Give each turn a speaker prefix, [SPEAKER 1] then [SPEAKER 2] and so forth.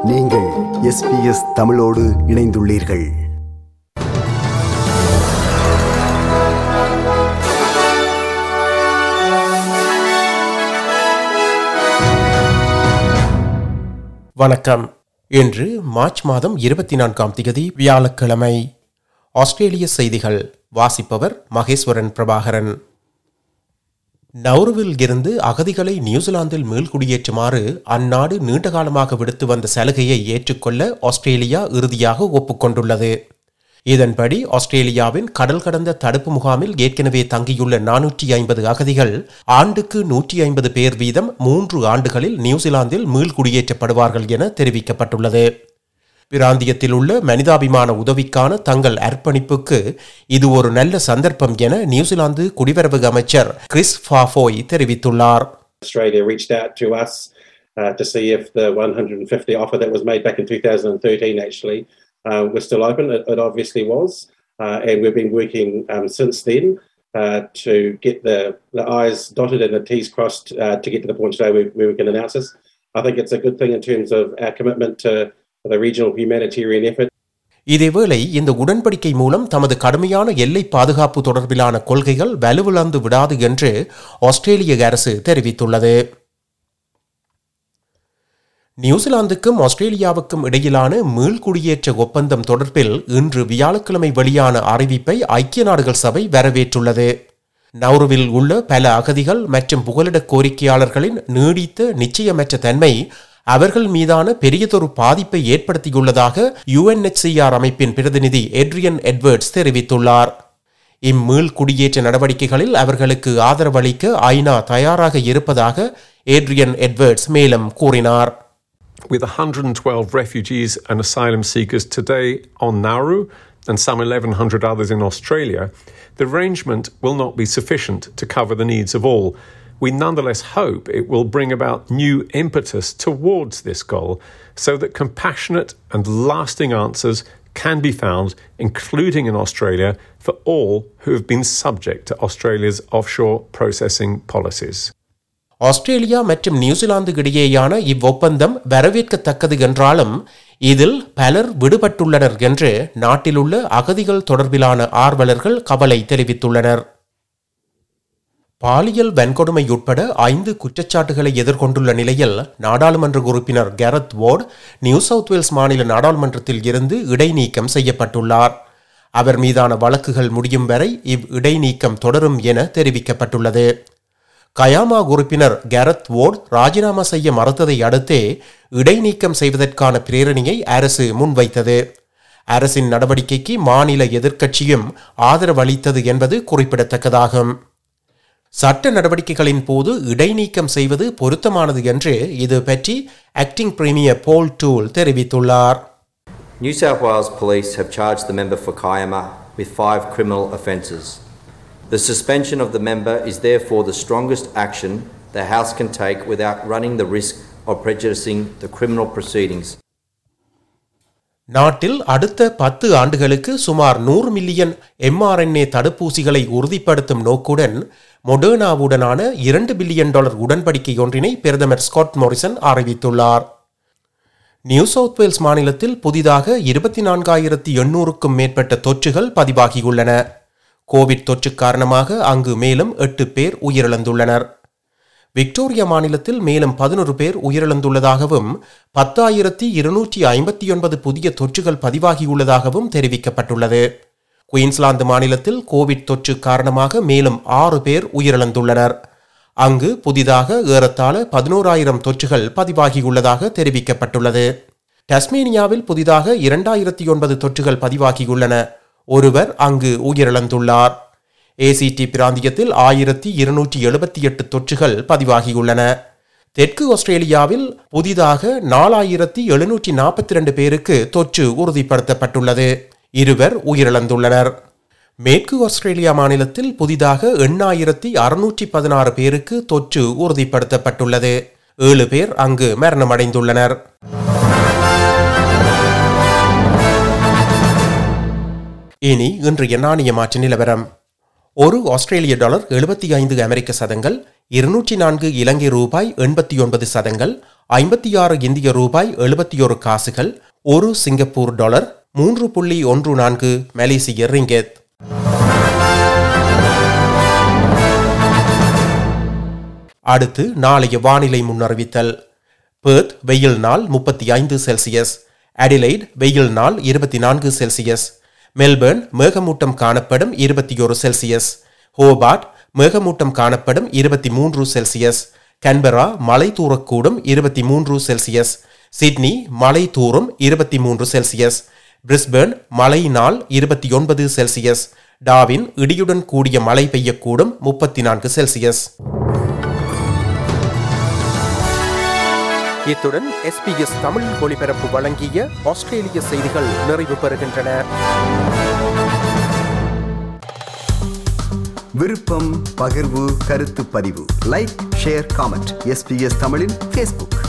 [SPEAKER 1] நீங்கள் SBS தமிழோடு இணைந்துள்ளீர்கள்.
[SPEAKER 2] வணக்கம். இன்று மார்ச் மாதம் 24ஆம் தேதி வியாழக்கிழமை. ஆஸ்திரேலிய செய்திகள் வாசிப்பவர் மகேஸ்வரன் பிரபாகரன். நௌருவில் இருந்து அகதிகளை நியூசிலாந்தில் மீள்குடியேற்றுமாறு அந்நாடு நீண்டகாலமாக விடுத்து வந்த சலுகையை ஏற்றுக்கொள்ள ஆஸ்திரேலியா இறுதியாக ஒப்புக்கொண்டுள்ளது. இதன்படி ஆஸ்திரேலியாவின் கடல் கடந்த தடுப்பு முகாமில் ஏற்கனவே தங்கியுள்ள 450 அகதிகள் ஆண்டுக்கு 150 பேர் வீதம் 3 ஆண்டுகளில் நியூசிலாந்தில் மீள்குடியேற்றப்படுவார்கள் என தெரிவிக்கப்பட்டுள்ளது. பிராந்தியத்தில் உள்ள மனிதாபிமான உதவிக்கான தங்கள் அர்ப்பணிப்புக்கு இது ஒரு நல்ல சந்தர்ப்பம் என நியூசிலாந்து குடிவரவு அமைச்சர் கிறிஸ் ஃபாஃபோய் தெரிவித்துள்ளார்.
[SPEAKER 3] Australia reached out to us to see if the 150 offer that was made back in 2013 actually was still open. It obviously was, and we've been working since then to get the I's dotted and the T's crossed to get to the point today where we can announce this. I think it's a good thing in terms of our commitment to the regional humanitarian effort.
[SPEAKER 2] இதேவேளை இந்த உடன்படிக்கை மூலம் தமது கடுமையான எல்லை பாதுகாப்பு தொடர்பிலான கொள்கைகள் வலுவிழந்து விடாது என்று ஆஸ்திரேலிய அரசு தெரிவித்துள்ளது. நியூசிலாந்துக்கும் ஆஸ்திரேலியாவுக்கும் இடையிலான மீள்குடியேற்ற ஒப்பந்தம் தொடர்பில் இன்று வியாழக்கிழமை வெளியான அறிவிப்பை ஐக்கிய நாடுகள் சபை வரவேற்றுள்ளது. நௌருவில் உள்ள பல அகதிகள் மற்றும் புகலிட கோரிக்கையாளர்களின் நீடித்த நிச்சயமற்ற தன்மை அவர்கள் மீதான பெரியதொரு பாதிப்பை ஏற்படுத்தியுள்ளதாக UNHCR அமைப்பின் பிரதிநிதி ஏட்ரியன் எட்வர்ட்ஸ் தெரிவித்துள்ளார். இம்மீள் குடியேற்ற நடவடிக்கைகளில் அவர்களுக்கு ஆதரவளிக்க ஐநா தயாராக இருப்பதாக ஏட்ரியன் எட்வர்ட்ஸ் மேலும் கூறினார்.
[SPEAKER 4] With 112 refugees and asylum seekers today on Nauru and some 1,100 others in Australia, the arrangement will not be sufficient to cover the needs of all. We nonetheless hope it will bring about new impetus towards this goal so that compassionate and lasting answers can be found, including in Australia, for all who have been subject to Australia's offshore processing policies.
[SPEAKER 2] Australia மற்றும் New Zealand இடையேயான இவ்வொப்பந்தம் வரவேற்கத்தக்கது என்றாலும் இதில் பலர் விடுபட்டுள்ளனர் என்று நாட்டிலுள்ள அகதிகள் தொடர்பிலான ஆர்வலர்கள் கவலை தெரிவித்துள்ளனர். பாலியல் வன்கொடுமை உட்பட 5 குற்றச்சாட்டுகளை எதிர்கொண்டுள்ள நிலையில் நாடாளுமன்ற உறுப்பினர் Gareth Ward New South Wales மாநில நாடாளுமன்றத்தில் இருந்து இடைநீக்கம் செய்யப்பட்டுள்ளார். அவர் மீதான வழக்குகள் முடியும் வரை இடைநீக்கம் தொடரும் என தெரிவிக்கப்பட்டுள்ளது. கயாமா உறுப்பினர் கேரத் வார்ட் ராஜினாமா செய்ய மறுத்ததை அடுத்தே இடைநீக்கம் செய்வதற்கான பிரேரணையை அரசு முன்வைத்தது. அரசின் நடவடிக்கைக்கு மாநில எதிர்க்கட்சியும் ஆதரவளித்தது என்பது குறிப்பிடத்தக்கதாகும். சட்ட நடவடிக்கைகளின் போது இடைநீக்கம் செய்வது பொருத்தமானது என்று இது பற்றி ஆக்டிங் பிரீமியர் பால் டூல் தெரிவித்துள்ளார்.
[SPEAKER 5] New South Wales Police have charged the member for Kiama with 5 criminal offences. The suspension of the member is therefore the strongest action the House can take without running the risk of prejudicing the criminal proceedings.
[SPEAKER 2] நாட்டில் அடுத்த 10 ஆண்டுகளுக்கு சுமார் 100 million mRNA தடுப்பூசிகளை உறுதிப்படுத்தும் நோக்குடன் மொடர்னாவுடனான $2 billion உடன்படிக்கை ஒன்றினை பிரதமர் ஸ்காட் மோரிசன் அறிவித்துள்ளார். நியூ சவுத் வேல்ஸ் மாநிலத்தில் புதிதாக 24,800க்கும் மேற்பட்ட தொற்றுகள் பதிவாகியுள்ளன. கோவிட் தொற்று காரணமாக அங்கு மேலும் 8 பேர் உயிரிழந்துள்ளனர். விக்டோரியா மாநிலத்தில் மேலும் 11 பேர் உயிரிழந்துள்ளதாகவும் 10,259 புதிய தொற்றுகள் பதிவாகியுள்ளதாகவும் தெரிவிக்கப்பட்டுள்ளது. குயின்ஸ்லாந்து மாநிலத்தில் கோவிட் தொற்று காரணமாக மேலும் 6 பேர் உயிரிழந்துள்ளனர். அங்கு புதிதாக ஏறத்தாழ 11,000 தொற்றுகள் பதிவாகியுள்ளதாக தெரிவிக்கப்பட்டுள்ளது. டஸ்மேனியாவில் புதிதாக 2,009 தொற்றுகள் பதிவாகியுள்ளன. ஒருவர் அங்கு உயிரிழந்துள்ளார். ACT பிராந்தியத்தில் 1,278 தொற்றுகள் பதிவாகியுள்ளன. தெற்கு ஆஸ்திரேலியாவில் புதிதாக 4,742 பேருக்கு தொற்று உறுதிப்படுத்தப்பட்டுள்ளது. 2 உயிரிழந்துள்ளனர். மேற்கு ஆஸ்திரேலியா மாநிலத்தில் புதிதாக 8,616 பேருக்கு தொற்று உறுதிப்படுத்தப்பட்டுள்ளது. 7 பேர் அங்கு மரணமடைந்துள்ளனர். இனி இன்றைய நாணய மாற்று நிலவரம். ஒரு ஆஸ்திரேலிய டாலர் 75 அமெரிக்க சதங்கள், 204 இலங்கை ரூபாய் 89 சதங்கள், 56 இந்திய ரூபாய் 71 காசுகள், 1 சிங்கப்பூர் டாலர், 3.14 மலேசிய ரிங்கெட். அடுத்து நாளைய வானிலை முன்னறிவித்தல். பெர்த் வெயில் நாள் 35 செல்சியஸ், அடிலைட் வெயில் நாள் 24 செல்சியஸ், மெல்பர்ன் மேகமூட்டம் காணப்படும் 21 செல்சியஸ், ஹோபார்ட் மேகமூட்டம் காணப்படும் 23 செல்சியஸ், கன்பரா மழை தூறக்கூடும் 23 செல்சியஸ், சிட்னி மழை தூறும் 23 செல்சியஸ், பிரிஸ்பேர்ன் மழை நாள் 29 செல்சியஸ், டாவின் இடியுடன் கூடிய மழை பெய்யக்கூடும் 34 செல்சியஸ். இத்துடன் SBS தமிழ் ஒலிபரப்பு வழங்கிய ஆஸ்திரேலிய செய்திகள் நிறைவு பெறுகின்றன.
[SPEAKER 1] விருப்பம், பகிர்வு, கருத்து பதிவு, லைக், ஷேர், காமெண்ட். SBS தமிழின் Facebook.